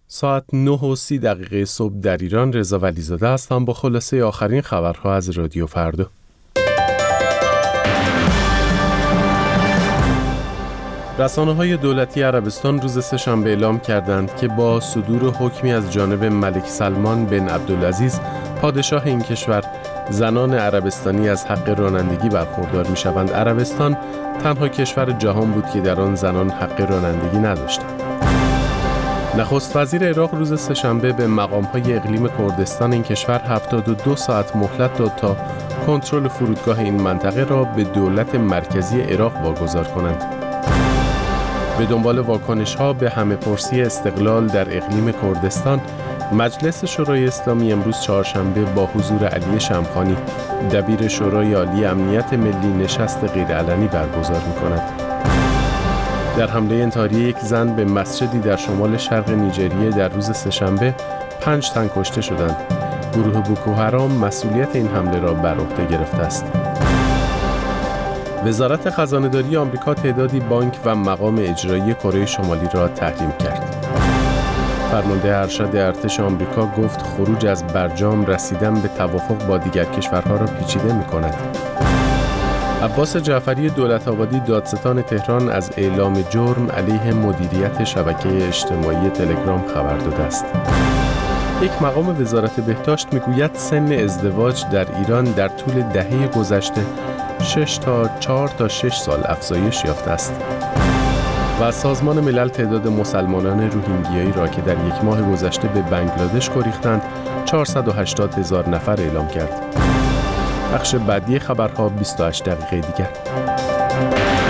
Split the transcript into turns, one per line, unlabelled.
ساعت 9:30 صبح در ایران. رضا ولیزاده هستم با خلاصه آخرین خبرها از رادیو فردا. رسانه‌های دولتی عربستان روز سه‌شنبه اعلام کردند که با صدور حکمی از جانب ملک سلمان بن عبدالعزیز پادشاه این کشور، زنان عربستانی از حق رانندگی برخوردار می‌شوند. عربستان تنها کشور جهان بود که در آن زنان حق رانندگی نداشتند. نخست وزیر عراق روز سه‌شنبه به مقام‌های اقلیم کردستان این کشور 72 ساعت مهلت داد تا کنترل فرودگاه این منطقه را به دولت مرکزی عراق واگذار کنند. به دنبال واکنش‌ها به همه‌پرسی استقلال در اقلیم کردستان، مجلس شورای اسلامی امروز چهارشنبه با حضور علی شمخانی، دبیر شورای عالی امنیت ملی، نشست غیرعلنی برگزار می‌کند. در حمله انتحاری یک زن به مسجدی در شمال شرق نیجریه در روز سه‌شنبه 5 تن کشته شدند. گروه بوکو حرام مسئولیت این حمله را بر عهده گرفته است. وزارت خزانه‌داری آمریکا تعدادی بانک و مقام اجرایی کره شمالی را تحریم کرد. فرمانده ارشد ارتش آمریکا گفت خروج از برجام رسیدن به توافق با دیگر کشورها را پیچیده می‌کند. عباس جعفری دولت‌آبادی دادستان تهران از اعلام جرم علیه مدیریت شبکه اجتماعی تلگرام خبر داده است. یک مقام وزارت بهداشت میگوید سن ازدواج در ایران در طول دهه گذشته 4 تا 6 سال افزایش یافته است. و سازمان ملل تعداد مسلمانان روهینگیایی را که در یک ماه گذشته به بنگلادش گریختند 480,000 نفر اعلام کرد. بخش بعدی خبرها 28 دقیقه دیگر.